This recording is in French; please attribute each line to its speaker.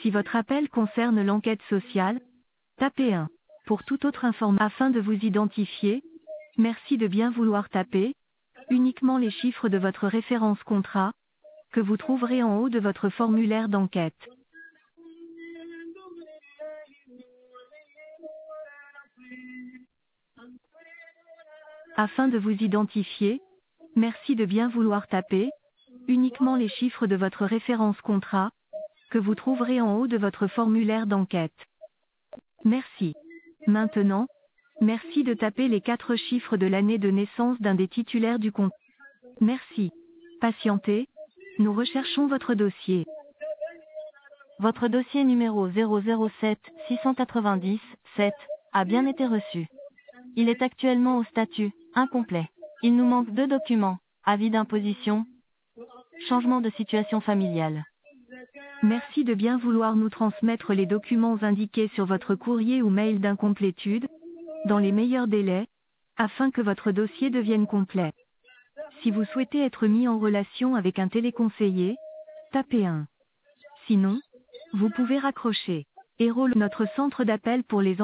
Speaker 1: Si votre appel concerne l'enquête sociale, tapez 1. Pour toute autre information, afin de vous identifier, merci de bien vouloir taper uniquement les chiffres de votre référence contrat, que vous trouverez en haut de votre formulaire d'enquête. Afin de vous identifier, merci de bien vouloir taper uniquement les chiffres de votre référence contrat, que vous trouverez en haut de votre formulaire d'enquête. Merci. Maintenant, merci de taper les 4 chiffres de l'année de naissance d'un des titulaires du compte. Merci. Patientez. Nous recherchons votre dossier. Votre dossier numéro 007 690 7 a bien été reçu. Il est actuellement au statut incomplet. Il nous manque 2 documents, avis d'imposition, changement de situation familiale. Merci de bien vouloir nous transmettre les documents indiqués sur votre courrier ou mail d'incomplétude, dans les meilleurs délais, afin que votre dossier devienne complet. Si vous souhaitez être mis en relation avec un téléconseiller, tapez 1. Sinon, vous pouvez raccrocher. Hérault, notre centre d'appel pour les